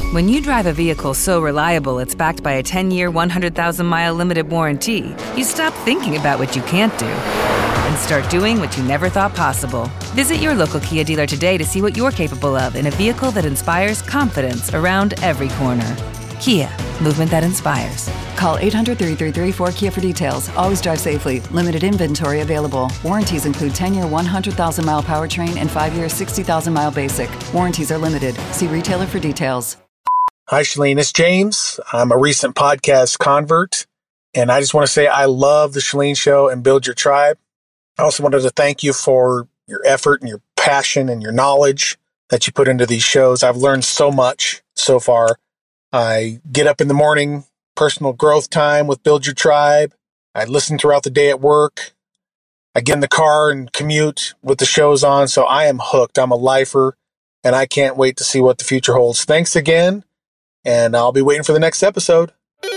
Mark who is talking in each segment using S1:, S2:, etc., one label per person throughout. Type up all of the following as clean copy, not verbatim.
S1: When you drive a vehicle so reliable it's backed by a 10-year, 100,000-mile limited warranty, you stop thinking about what you can't do and start doing what you never thought possible. Visit your local Kia dealer today to see what you're capable of in a vehicle that inspires confidence around every corner. Kia, movement that inspires.
S2: Call 800-333-4KIA for details. Always drive safely. Limited inventory available. Warranties include 10-year 100,000-mile powertrain and 5-year 60,000-mile basic. Warranties are limited. See retailer for details.
S3: Hi, Chalene. It's James. I'm a recent podcast convert, and I just want to say I love The Chalene Show and Build Your Tribe. I also wanted to thank you for your effort and your passion and your knowledge that you put into these shows. I've learned so much so far. I get up in the morning, personal growth time with Build Your Tribe. I listen throughout the day at work. I get in the car and commute with the shows on, so I am hooked. I'm a lifer, and I can't wait to see what the future holds. Thanks again. And I'll be waiting for the next episode.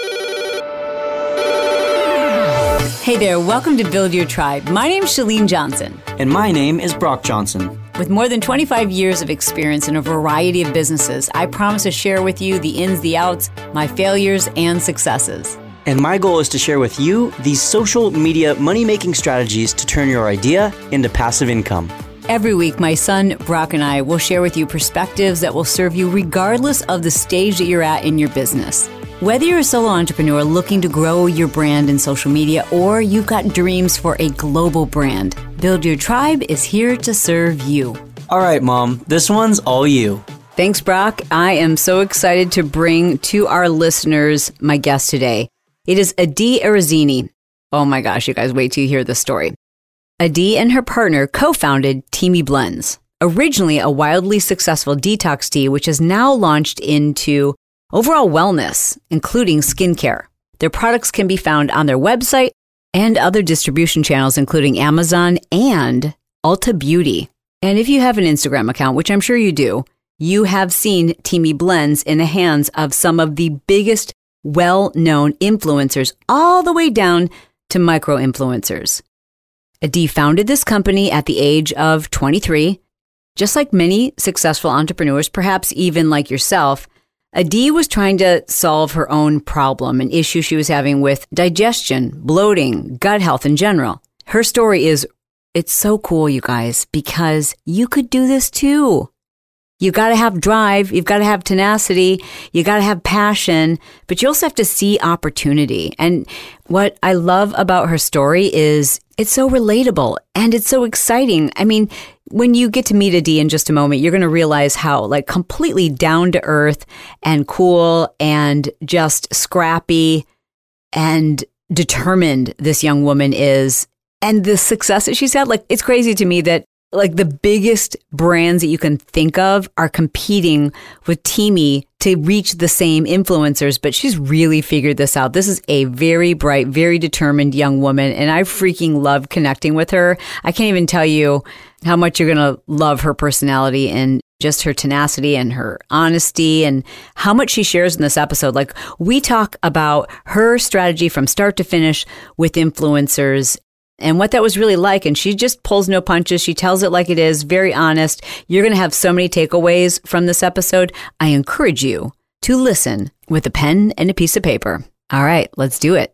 S4: Hey there, welcome to Build Your Tribe. My name's Chalene Johnson.
S5: And my name is Brock Johnson.
S4: With more than 25 years of experience in a variety of businesses, I promise to share with you the ins, the outs, my failures, and successes.
S5: And my goal is to share with you these social media money-making strategies to turn your idea into passive income.
S4: Every week, my son, Brock, and I will share with you perspectives that will serve you regardless of the stage that you're at in your business. Whether you're a solo entrepreneur looking to grow your brand in social media or you've got dreams for a global brand, Build Your Tribe is here to serve you.
S5: All right, Mom, this one's all you.
S4: Thanks, Brock. I am so excited to bring to our listeners my guest today. It is Adi Arizini. Oh my gosh, you guys, wait till you hear this story. Adi and her partner co-founded Teami Blends, originally a wildly successful detox tea, which has now launched into overall wellness, including skincare. Their products can be found on their website and other distribution channels, including Amazon and Ulta Beauty. And if you have an Instagram account, which I'm sure you do, you have seen Teami Blends in the hands of some of the biggest well-known influencers, all the way down to micro-influencers. Adi founded this company at the age of 23. Just like many successful entrepreneurs, perhaps even like yourself, Adi was trying to solve her own problem, an issue she was having with digestion, bloating, gut health in general. Her story it's so cool, you guys, because you could do this too. You got to have drive, you've got to have tenacity, you got to have passion, but you also have to see opportunity. And what I love about her story is it's so relatable and it's so exciting. I mean, when you get to meet Adi in just a moment, you're going to realize how completely down to earth and cool and just scrappy and determined this young woman is. And the success that she's had, it's crazy to me that the biggest brands that you can think of are competing with Teami to reach the same influencers, but she's really figured this out. This is a very bright, very determined young woman, and I freaking love connecting with her. I can't even tell you how much you're going to love her personality and just her tenacity and her honesty and how much she shares in this episode. We talk about her strategy from start to finish with influencers and what that was really like. And she just pulls no punches. She tells it like it is, very honest. You're going to have so many takeaways from this episode. I encourage you to listen with a pen and a piece of paper. All right, let's do it.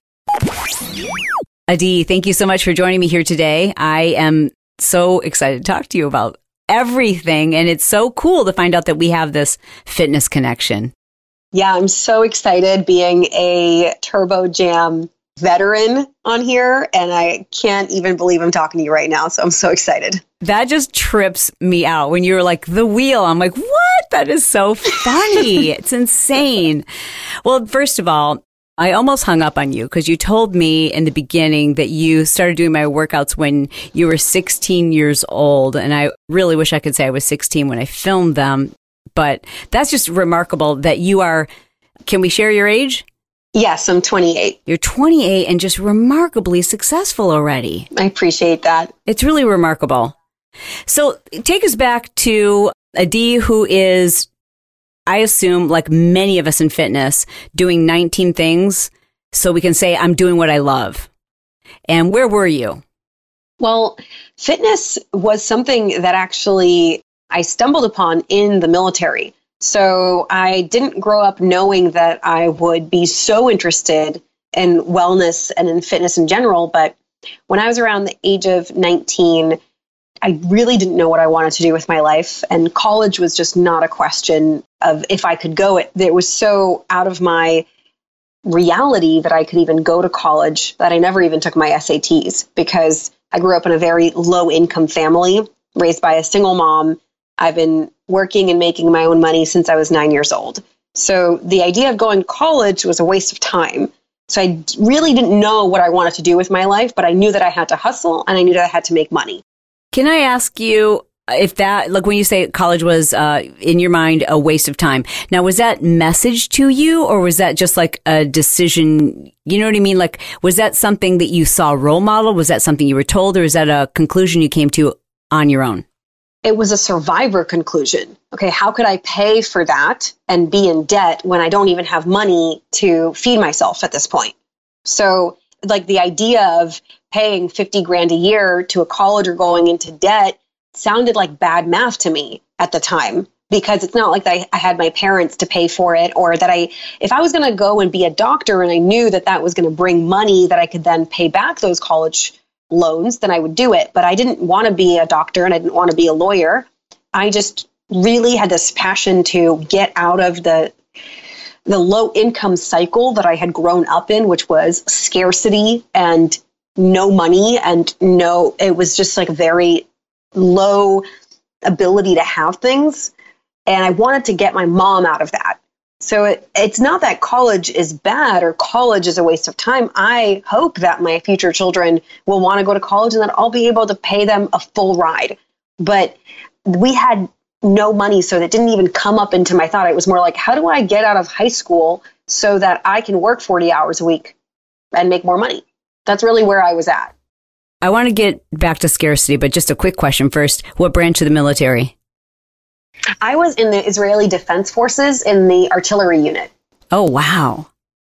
S4: Adi, thank you so much for joining me here today. I am so excited to talk to you about everything. And it's so cool to find out that we have this fitness connection.
S6: Yeah, I'm so excited being a Turbo Jam veteran on here, and I can't even believe I'm talking to you right now. So I'm so excited.
S4: That just trips me out when you're like the wheel. I'm like, what? That is so funny. It's insane. Well, first of all, I almost hung up on you because you told me in the beginning that you started doing my workouts when you were 16 years old. And I really wish I could say I was 16 when I filmed them. But that's just remarkable that you are. Can we share your age?
S6: Yes, I'm 28.
S4: You're 28 and just remarkably successful already.
S6: I appreciate that.
S4: It's really remarkable. So take us back to Adi, who is, I assume, like many of us in fitness, doing 19 things so we can say, I'm doing what I love. And where were you?
S6: Well, fitness was something that actually I stumbled upon in the military. So I didn't grow up knowing that I would be so interested in wellness and in fitness in general. But when I was around the age of 19, I really didn't know what I wanted to do with my life. And college was just not a question of if I could go. It was so out of my reality that I could even go to college that I never even took my SATs, because I grew up in a very low income family, raised by a single mom. I've been working and making my own money since I was 9 years old. So the idea of going to college was a waste of time. So I really didn't know what I wanted to do with my life, but I knew that I had to hustle and I knew that I had to make money.
S4: Can I ask you if that, like when you say college was in your mind a waste of time, now was that messaged to you, or was that just like a decision? You know what I mean? Like, was that something that you saw role model? Was that something you were told, or is that a conclusion you came to on your own?
S6: It was a survivor conclusion. Okay, how could I pay for that and be in debt when I don't even have money to feed myself at this point? So like the idea of paying 50 grand a year to a college or going into debt sounded like bad math to me at the time, because it's not like I had my parents to pay for it, or that if I was going to go and be a doctor and I knew that that was going to bring money that I could then pay back those college loans, then I would do it. But I didn't want to be a doctor and I didn't want to be a lawyer. I just really had this passion to get out of the low income cycle that I had grown up in, which was scarcity and no money and it was just like very low ability to have things. And I wanted to get my mom out of that. So it's not that college is bad or college is a waste of time. I hope that my future children will want to go to college and that I'll be able to pay them a full ride. But we had no money, so that didn't even come up into my thought. It was more like, how do I get out of high school so that I can work 40 hours a week and make more money? That's really where I was at.
S4: I want to get back to scarcity, but just a quick question first. What branch of the military?
S6: I was in the Israeli Defense Forces in the artillery unit.
S4: Oh, wow.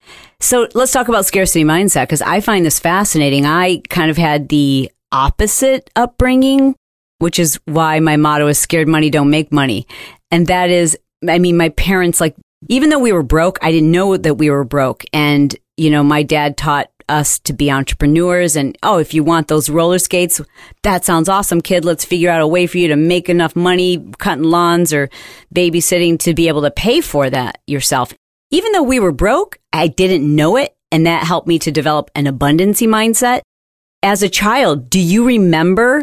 S4: So let's talk about scarcity mindset, because I find this fascinating. I kind of had the opposite upbringing, which is why my motto is scared money don't make money. And that is, I mean, my parents, like, even though we were broke, I didn't know that we were broke. And, you know, my dad taught us to be entrepreneurs and, oh, if you want those roller skates, that sounds awesome, kid. Let's figure out a way for you to make enough money cutting lawns or babysitting to be able to pay for that yourself. Even though we were broke, I didn't know it. And that helped me to develop an abundancy mindset. As a child, do you remember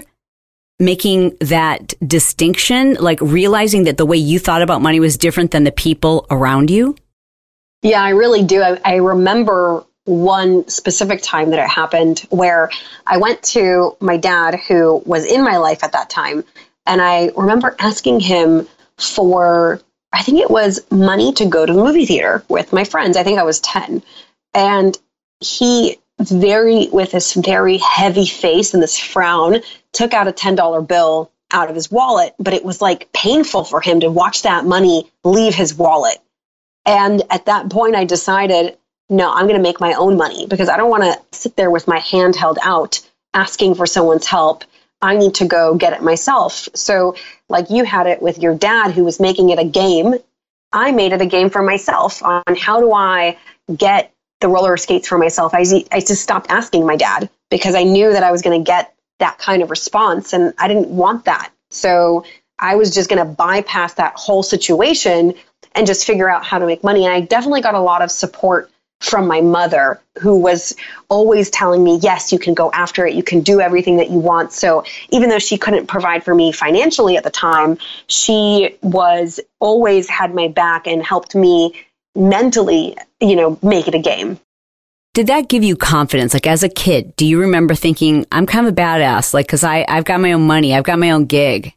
S4: making that distinction, like realizing that the way you thought about money was different than the people around you?
S6: Yeah, I really do. I remember one specific time that it happened where I went to my dad, who was in my life at that time. And I remember asking him for, I think it was money to go to the movie theater with my friends. I think I was 10. And he with this very heavy face and this frown, took out a $10 bill out of his wallet, but it was like painful for him to watch that money leave his wallet. And at that point, I decided, no, I'm going to make my own money, because I don't want to sit there with my hand held out asking for someone's help. I need to go get it myself. So like you had it with your dad, who was making it a game, I made it a game for myself on how do I get the roller skates for myself. I just stopped asking my dad, because I knew that I was going to get that kind of response, and I didn't want that. So I was just going to bypass that whole situation and just figure out how to make money. And I definitely got a lot of support from my mother, who was always telling me, yes, you can go after it. You can do everything that you want. So even though she couldn't provide for me financially at the time, she was always had my back and helped me mentally, make it a game.
S4: Did that give you confidence? Like as a kid, do you remember thinking, I'm kind of a badass, like, because I've got my own money, I've got my own gig?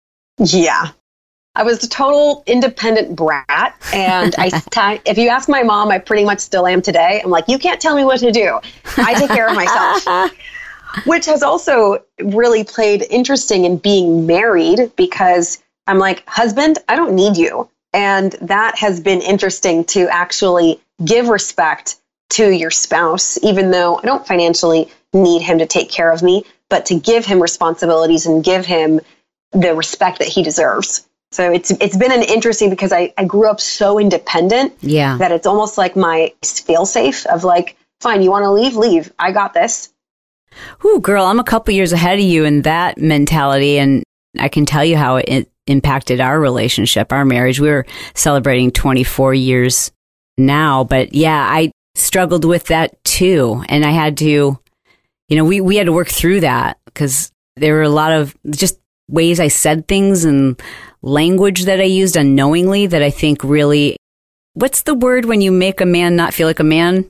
S6: Yeah. I was a total independent brat. And if you ask my mom, I pretty much still am today. I'm like, you can't tell me what to do. I take care of myself. Which has also really played interesting in being married, because I'm like, husband, I don't need you. And that has been interesting to actually give respect to your spouse, even though I don't financially need him to take care of me, but to give him responsibilities and give him the respect that he deserves. So it's been an interesting, because I grew up so independent that it's almost like my fail-safe of like, fine, you want to leave, I got this.
S4: Ooh, girl, I'm a couple years ahead of you in that mentality, and I can tell you how it impacted our relationship, our marriage. We were celebrating 24 years now, but yeah, I struggled with that too. And I had to, we had to work through that, because there were a lot of just ways I said things and language that I used unknowingly that I think really, what's the word when you make a man not feel like a man?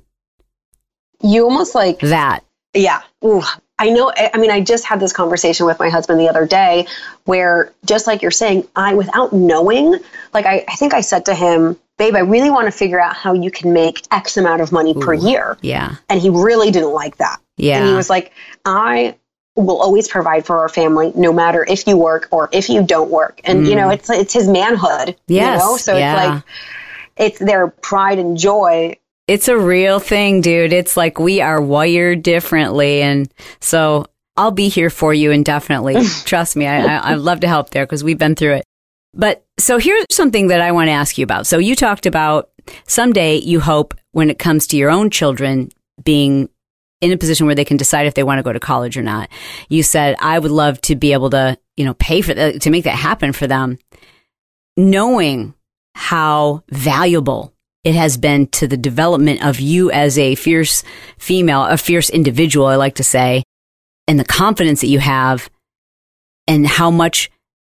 S6: You almost like
S4: that.
S6: Yeah. Ooh, I know. I mean, I just had this conversation with my husband the other day where, just like you're saying, without knowing, like I think I said to him, babe, I really want to figure out how you can make X amount of money per year.
S4: Yeah.
S6: And he really didn't like that.
S4: Yeah.
S6: And he was like, I will always provide for our family, no matter if you work or if you don't work. And, it's his manhood.
S4: Yes.
S6: So it's like, it's their pride and joy.
S4: It's a real thing, dude. It's like we are wired differently. And so I'll be here for you indefinitely. Trust me. I'd love to help there, because we've been through it. But so here's something that I want to ask you about. So you talked about someday you hope, when it comes to your own children, being in a position where they can decide if they want to go to college or not. You said, I would love to be able to, pay for to make that happen for them. Knowing how valuable it has been to the development of you as a fierce female, a fierce individual, I like to say, and the confidence that you have, and how much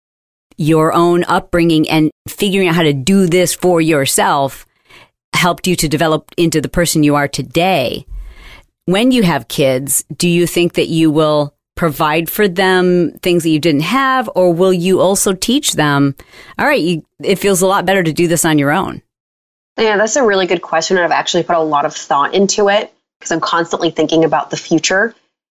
S4: your own upbringing and figuring out how to do this for yourself helped you to develop into the person you are today. When you have kids, do you think that you will provide for them things that you didn't have, or will you also teach them, all right, it feels a lot better to do this on your own?
S6: Yeah, that's a really good question. I've actually put a lot of thought into it, because I'm constantly thinking about the future.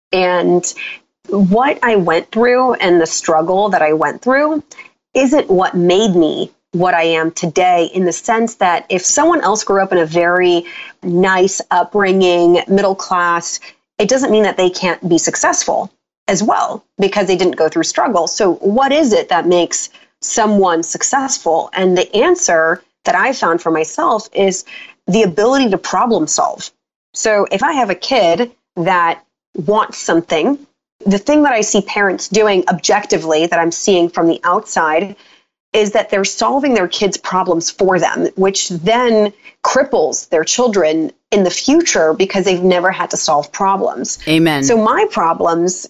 S6: And what I went through and the struggle that I went through isn't what made me what I am today, in the sense that if someone else grew up in a very nice upbringing, middle class, it doesn't mean that they can't be successful as well, because they didn't go through struggle. So what is it that makes someone successful? And the answer that I found for myself is the ability to problem solve. So if I have a kid that wants something, the thing that I see parents doing objectively, that I'm seeing from the outside, is that they're solving their kids' problems for them, which then cripples their children in the future, because they've never had to solve problems.
S4: Amen.
S6: So my problems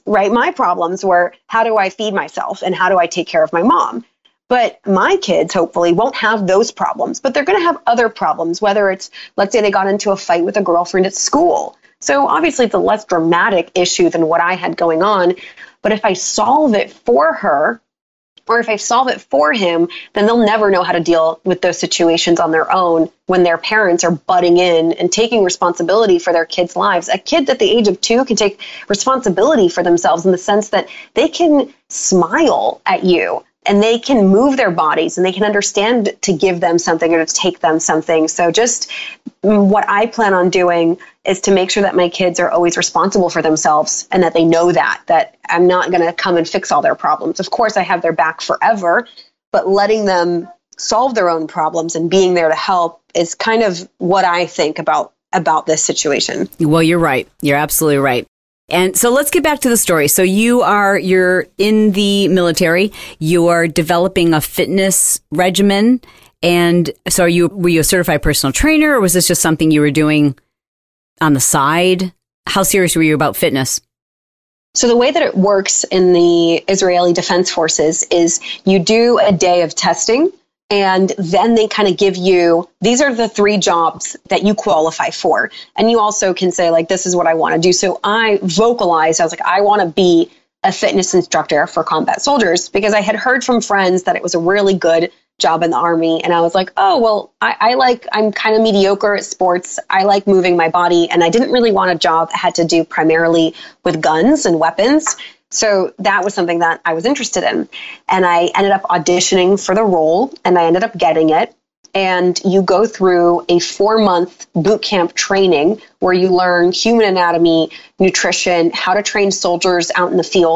S6: were, how do I feed myself and how do I take care of my mom? But my kids hopefully won't have those problems, but they're going to have other problems, whether it's, let's say they got into a fight with a girlfriend at school. So obviously it's a less dramatic issue than what I had going on. But if I solve it for her, or if I solve it for him, then they'll never know how to deal with those situations on their own when their parents are butting in and taking responsibility for their kids' lives. A kid at the age of 2 can take responsibility for themselves in the sense that they can smile at you and they can move their bodies and they can understand to give them something or to take them something. So just what I plan on doing is to make sure that my kids are always responsible for themselves and that they know that I'm not going to come and fix all their problems. Of course, I have their back forever, but letting them solve their own problems and being there to help is kind of what I think about this situation.
S4: Well, you're right. You're absolutely right. And so let's get back to the story. So you're in the military, you are developing a fitness regimen. And so were you a certified personal trainer, or was this just something you were doing on the side? How serious were you about fitness?
S6: So the way that it works in the Israeli Defense Forces is you do a day of testing, and then they kind of give you, these are the 3 jobs that you qualify for. And you also can say, like, this is what I want to do. So I vocalized, I was like, I want to be a fitness instructor for combat soldiers, because I had heard from friends that it was a really good job in the Army. And I was like, oh, well, I'm kind of mediocre at sports. I like moving my body. And I didn't really want a job that had to do primarily with guns and weapons. So that was something that I was interested in. And I ended up auditioning for the role, and I ended up getting it. And you go through a 4-month boot camp training where you learn human anatomy, nutrition, how to train soldiers out in the field.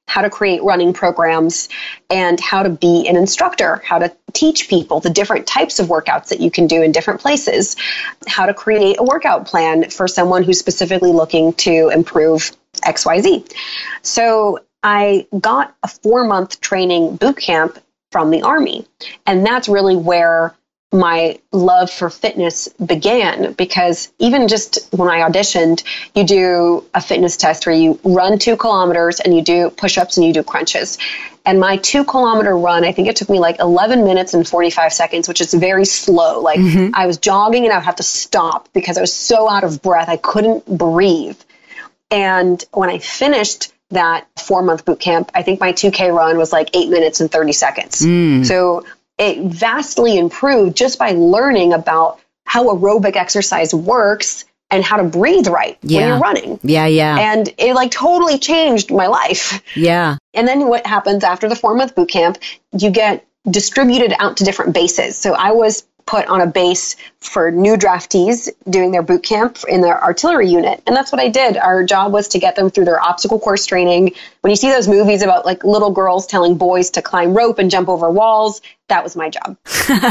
S6: how to create running programs, and how to be an instructor, how to teach people the different types of workouts that you can do in different places, how to create a workout plan for someone who's specifically looking to improve XYZ. So I got a 4-month training boot camp from the Army. And that's really where my love for fitness began, because even just when I auditioned, you do a fitness test where you run 2 kilometers and you do push-ups and you do crunches. And my 2-kilometer run, I think it took me like 11 minutes and 45 seconds, which is very slow. Like I was jogging and I would have to stop because I was so out of breath. I couldn't breathe. And when I finished that 4-month boot camp, I think my 2K run was like 8 minutes and 30 seconds. So it vastly improved just by learning about how aerobic exercise works and how to breathe right when you're running. And it like totally changed my life. And then what happens after the 4-month boot camp, you get distributed out to different bases. So I was put on a base for new draftees doing their boot camp in their artillery unit. And that's what I did. Our job was to get them through their obstacle course training. When you see those movies about like little girls telling boys to climb rope and jump over walls, that was my job.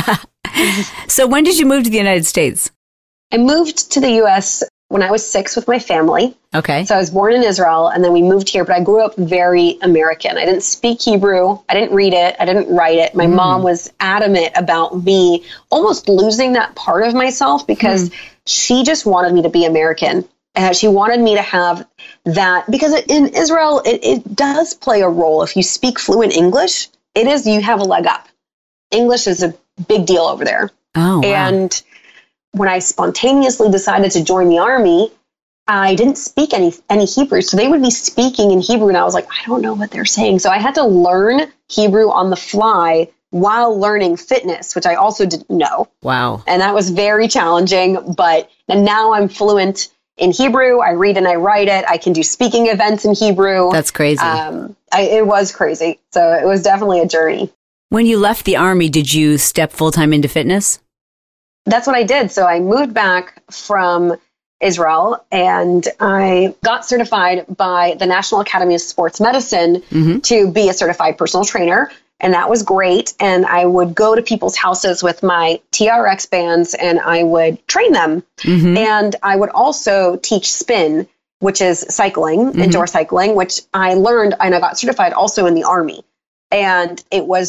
S4: So when did you move to the United States?
S6: I moved to the U.S. when I was 6 with my family.
S4: Okay.
S6: So I was born in Israel and then we moved here, but I grew up very American. I didn't speak Hebrew. I didn't read it. I didn't write it. My mom was adamant about me almost losing that part of myself because she just wanted me to be American. She wanted me to have that, because in Israel, it does play a role. If you speak fluent English, you have a leg up. English is a big deal over there.
S4: Oh, wow.
S6: And when I spontaneously decided to join the Army, I didn't speak any Hebrew. So they would be speaking in Hebrew and I was like, I don't know what they're saying. So I had to learn Hebrew on the fly while learning fitness, which I also didn't know.
S4: Wow.
S6: And that was very challenging. And now I'm fluent in Hebrew. I read and I write it. I can do speaking events in Hebrew.
S4: That's crazy.
S6: It was crazy. So it was definitely a journey.
S4: When you left the Army, did you step full-time into fitness?
S6: That's what I did. So I moved back from Israel and I got certified by the National Academy of Sports Medicine to be a certified personal trainer. And that was great. And I would go to people's houses with my TRX bands and I would train them. And I would also teach spin, which is cycling, indoor cycling, which I learned and I got certified also in the Army. And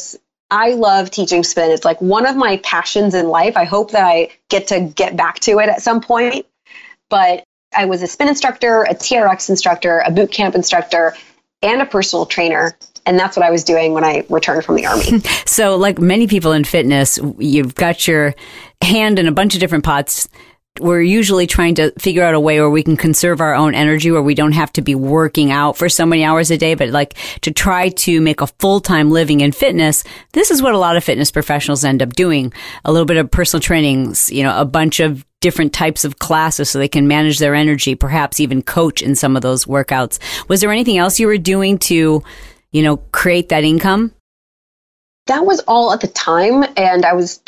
S6: I love teaching spin. It's like one of my passions in life. I hope that I get back to it at some point. But I was a spin instructor, a TRX instructor, a boot camp instructor, and a personal trainer. And that's what I was doing when I returned from the Army.
S4: So like many people in fitness, you've got your hand in a bunch of different pots. We're usually trying to figure out a way where we can conserve our own energy, where we don't have to be working out for so many hours a day, but like to try to make a full-time living in fitness. This is what a lot of fitness professionals end up doing. A little bit of personal trainings, a bunch of different types of classes so they can manage their energy, perhaps even coach in some of those workouts. Was there anything else you were doing to, create that income?
S6: That was all at the time. And I was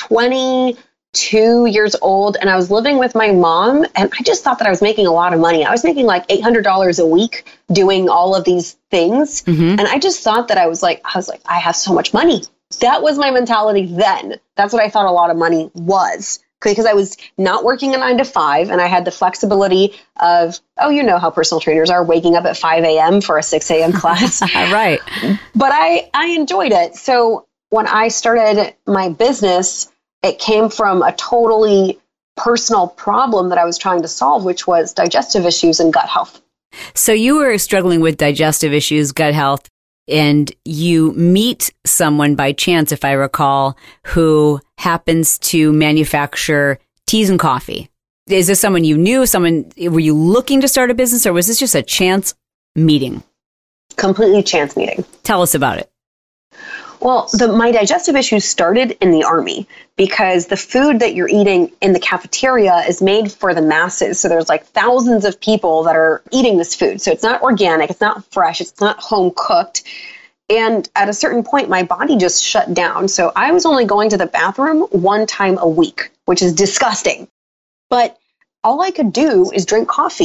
S6: 22 years old and I was living with my mom and I just thought that I was making a lot of money. I was making like $800 a week doing all of these things. And I just thought that I was like, I have so much money. That was my mentality then. That's what I thought a lot of money was. Because I was not working a 9 to 5 and I had the flexibility of, how personal trainers are, waking up at 5 a.m. for a 6 a.m. class.
S4: Right.
S6: But I enjoyed it. So when I started my business, it came from a totally personal problem that I was trying to solve, which was digestive issues and gut health.
S4: So you were struggling with digestive issues, gut health, and you meet someone by chance, if I recall, who happens to manufacture teas and coffee. Is this someone you knew? Were you looking to start a business, or was this just a chance meeting?
S6: Completely chance meeting.
S4: Tell us about it.
S6: Well, my digestive issues started in the Army because the food that you're eating in the cafeteria is made for the masses. So there's like thousands of people that are eating this food. So it's not organic, it's not fresh, it's not home cooked. And at a certain point, my body just shut down. So I was only going to the bathroom 1 time a week, which is disgusting. But all I could do is drink coffee.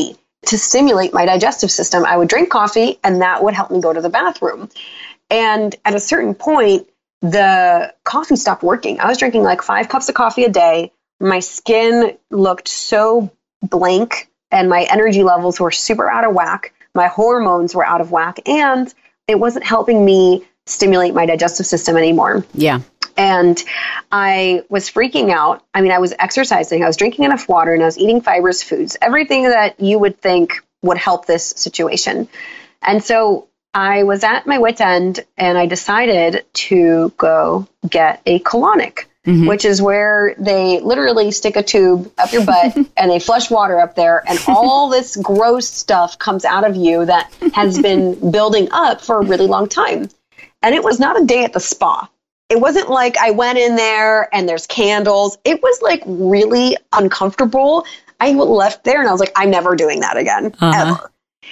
S6: to stimulate my digestive system. I would drink coffee and that would help me go to the bathroom. And at a certain point, the coffee stopped working. I was drinking like 5 cups of coffee a day. My skin looked so blank and my energy levels were super out of whack. My hormones were out of whack and it wasn't helping me stimulate my digestive system anymore.
S4: Yeah.
S6: And I was freaking out. I mean, I was exercising, I was drinking enough water, and I was eating fibrous foods, everything that you would think would help this situation. And so I was at my wit's end and I decided to go get a colonic, which is where they literally stick a tube up your butt and they flush water up there and all this gross stuff comes out of you that has been building up for a really long time. And it was not a day at the spa. It wasn't like I went in there and there's candles. It was like really uncomfortable. I left there and I was like, I'm never doing that again, ever.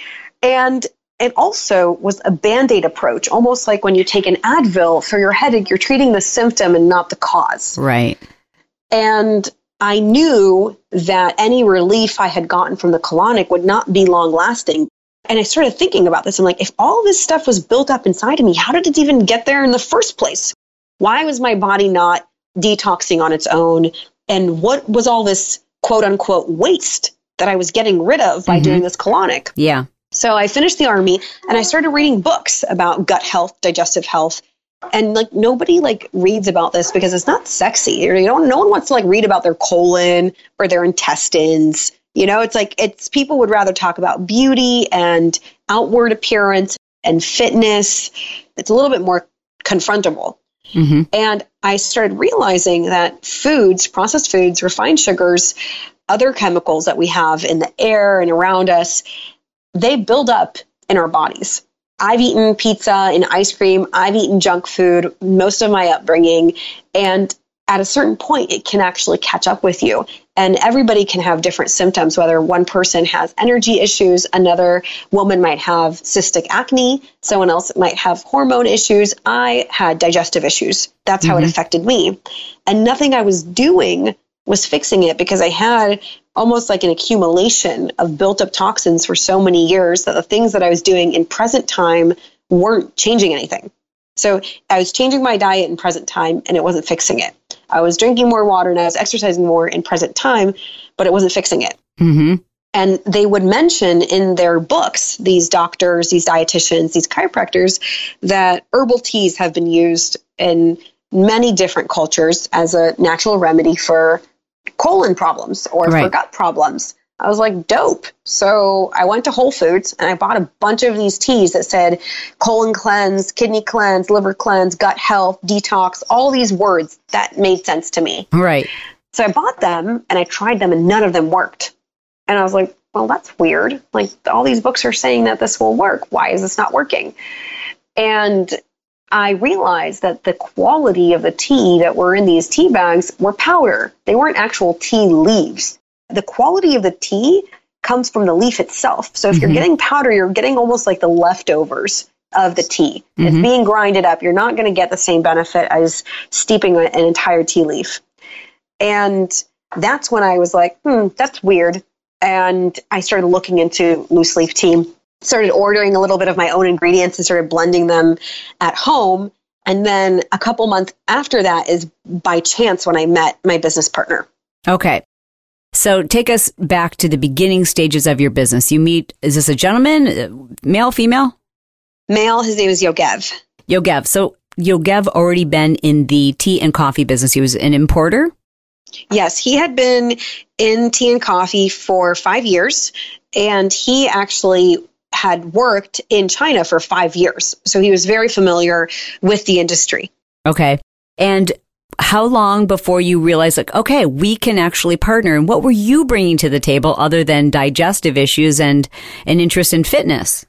S6: And it also was a Band-Aid approach, almost like when you take an Advil for your headache, you're treating the symptom and not the cause.
S4: Right.
S6: And I knew that any relief I had gotten from the colonic would not be long lasting. And I started thinking about this. I'm like, if all this stuff was built up inside of me, how did it even get there in the first place? Why was my body not detoxing on its own? And what was all this quote unquote waste that I was getting rid of by doing this colonic?
S4: Yeah.
S6: So I finished the army and I started reading books about gut health, digestive health. And like nobody like reads about this because it's not sexy. No one wants to like read about their colon or their intestines. You know, it's people would rather talk about beauty and outward appearance and fitness. It's a little bit more confrontable. And I started realizing that foods, processed foods, refined sugars, other chemicals that we have in the air and around us, they build up in our bodies. I've eaten pizza and ice cream. I've eaten junk food most of my upbringing. And at a certain point, it can actually catch up with you. And everybody can have different symptoms, whether one person has energy issues, another woman might have cystic acne, someone else might have hormone issues. I had digestive issues. That's how it affected me. And nothing I was doing was fixing it because I had almost like an accumulation of built up toxins for so many years that the things that I was doing in present time weren't changing anything. So I was changing my diet in present time and it wasn't fixing it. I was drinking more water and I was exercising more in present time, but it wasn't fixing it. And they would mention in their books, these doctors, these dietitians, these chiropractors, that herbal teas have been used in many different cultures as a natural remedy for colon problems or for gut problems. I was like, dope. So I went to Whole Foods and I bought a bunch of these teas that said colon cleanse, kidney cleanse, liver cleanse, gut health, detox, all these words that made sense to me.
S4: Right.
S6: So I bought them and I tried them and none of them worked. And I was like, well, that's weird. Like all these books are saying that this will work. Why is this not working? And I realized that the quality of the tea that were in these tea bags were powder. They weren't actual tea leaves. The quality of the tea comes from the leaf itself. So if you're getting powder, you're getting almost like the leftovers of the tea. It's being grinded up. You're not going to get the same benefit as steeping an entire tea leaf. And that's when I was like, that's weird. And I started looking into loose leaf tea, started ordering a little bit of my own ingredients and started blending them at home. And then a couple months after that is by chance when I met my business partner.
S4: Okay. So take us back to the beginning stages of your business. You meet, is this a gentleman, male, female?
S6: Male, his name is Yogev.
S4: Yogev. So Yogev already been in the tea and coffee business. He was an importer?
S6: Yes, he had been in tea and coffee for 5 years, and he actually had worked in China for 5 years. So he was very familiar with the industry.
S4: Okay. And how long before you realized, like, okay, we can actually partner? And what were you bringing to the table other than digestive issues and an interest in fitness?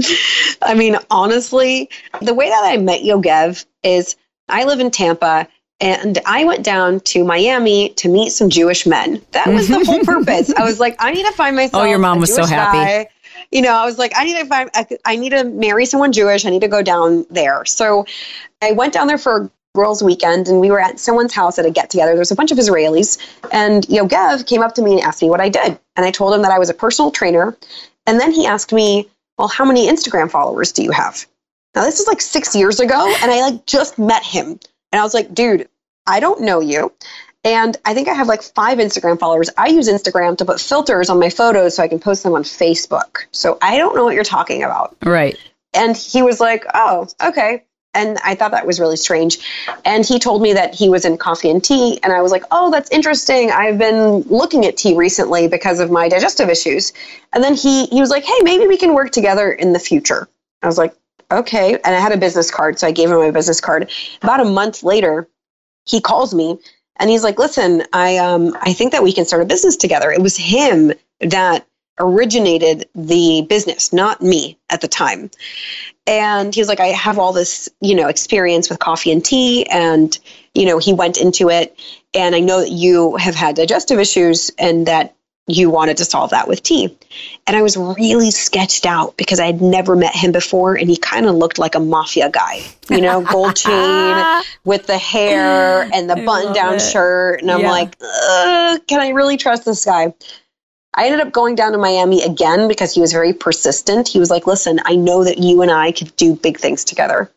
S6: I mean, honestly, the way that I met Yogev is I live in Tampa and I went down to Miami to meet some Jewish men. That was the whole purpose. I was like, I need to find myself.
S4: Oh, your mom was so happy.
S6: Guy. You know, I was like, I need to marry someone Jewish. I need to go down there. So I went down there for a girls' weekend, and we were at someone's house at a get-together. There's a bunch of Israelis, and Yogev came up to me and asked me what I did. And I told him that I was a personal trainer. And then he asked me, well, how many Instagram followers do you have? Now, this is like 6 years ago, and I like just met him. And I was like, dude, I don't know you. And I think I have like 5 Instagram followers. I use Instagram to put filters on my photos so I can post them on Facebook. So I don't know what you're talking about.
S4: Right.
S6: And he was like, oh, okay. And I thought that was really strange. And he told me that he was in coffee and tea. And I was like, oh, that's interesting. I've been looking at tea recently because of my digestive issues. And then he was like, hey, maybe we can work together in the future. I was like, okay. And I had a business card. So I gave him my business card. About a month later, he calls me and he's like, listen, I think that we can start a business together. It was him that originated the business, not me at the time. And he was like, I have all this, experience with coffee and tea. And, he went into it. And I know that you have had digestive issues and that you wanted to solve that with tea. And I was really sketched out because I had never met him before. And he kind of looked like a mafia guy, gold chain with the hair and the button down shirt. And I'm like, can I really trust this guy? I ended up going down to Miami again because he was very persistent. He was like, listen, I know that you and I could do big things together.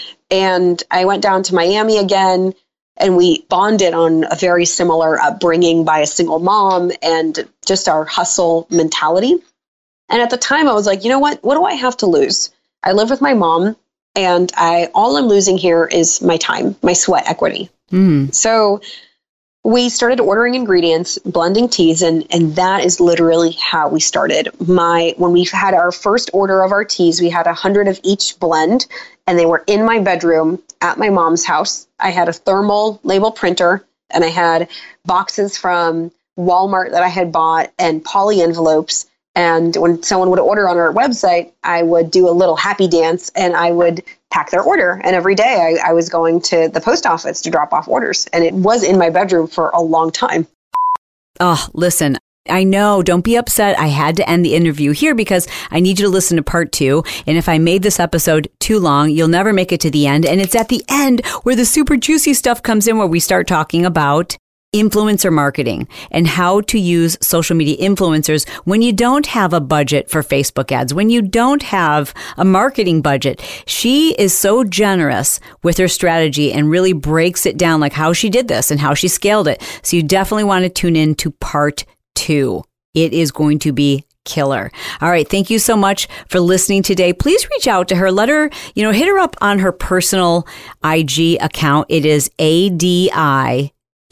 S6: And I went down to Miami again, and we bonded on a very similar upbringing by a single mom and just our hustle mentality. And at the time I was like, you know what do I have to lose? I live with my mom, and all I'm losing here is my time, my sweat equity. So we started ordering ingredients, blending teas, and that is literally how we started. When we had our first order of our teas, we had 100 of each blend, and they were in my bedroom at my mom's house. I had a thermal label printer, and I had boxes from Walmart that I had bought and poly envelopes. And when someone would order on our website, I would do a little happy dance and I would pack their order. And every day I was going to the post office to drop off orders. And it was in my bedroom for a long time.
S4: Oh, listen, I know. Don't be upset. I had to end the interview here because I need you to listen to part 2. And if I made this episode too long, you'll never make it to the end. And it's at the end where the super juicy stuff comes in, where we start talking about influencer marketing and how to use social media influencers when you don't have a budget for Facebook ads, when you don't have a marketing budget. She is so generous with her strategy and really breaks it down, like how she did this and how she scaled it. So you definitely want to tune in to part 2. It is going to be killer. All right. Thank you so much for listening today. Please reach out to her. Let her, hit her up on her personal IG account. It is ADIAREZZINI.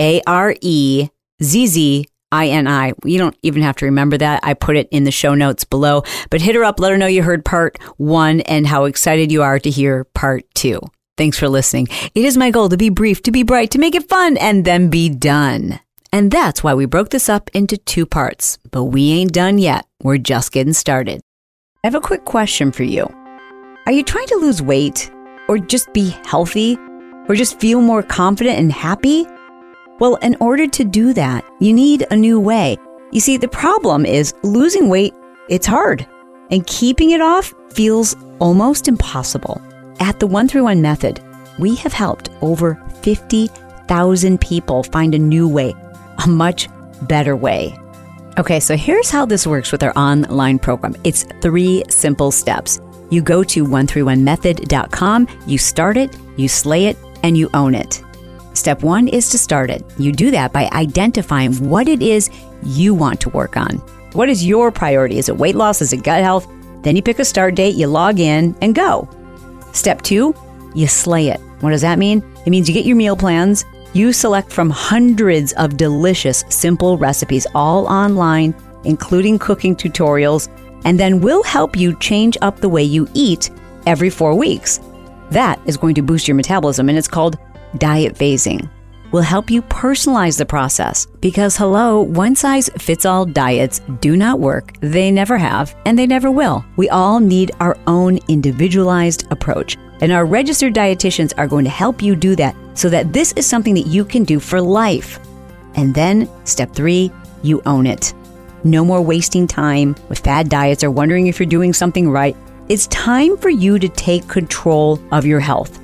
S4: You don't even have to remember that. I put it in the show notes below. But hit her up. Let her know you heard part 1 and how excited you are to hear part 2. Thanks for listening. It is my goal to be brief, to be bright, to make it fun, and then be done. And that's why we broke this up into 2 parts. But we ain't done yet. We're just getting started. I have a quick question for you. Are you trying to lose weight, or just be healthy, or just feel more confident and happy? Well, in order to do that, you need a new way. You see, the problem is losing weight, it's hard. And keeping it off feels almost impossible. At the 131 Method, we have helped over 50,000 people find a new way, a much better way. Okay, so here's how this works with our online program. It's 3 simple steps. You go to 131method.com, you start it, you slay it, and you own it. Step 1 is to start it. You do that by identifying what it is you want to work on. What is your priority? Is it weight loss? Is it gut health? Then you pick a start date, you log in, and go. Step 2, you slay it. What does that mean? It means you get your meal plans. You select from hundreds of delicious, simple recipes, all online, including cooking tutorials, and then we'll help you change up the way you eat every 4 weeks. That is going to boost your metabolism, and it's called diet phasing. We'll help you personalize the process because, one-size-fits-all diets do not work. They never have, and they never will. We all need our own individualized approach, and our registered dietitians are going to help you do that so that this is something that you can do for life. And then, step 3, you own it. No more wasting time with fad diets or wondering if you're doing something right. It's time for you to take control of your health.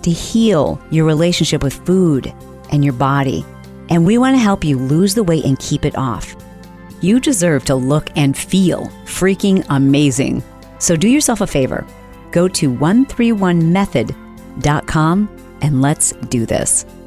S4: to heal your relationship with food and your body. And we want to help you lose the weight and keep it off. You deserve to look and feel freaking amazing. So do yourself a favor. Go to 131method.com and let's do this.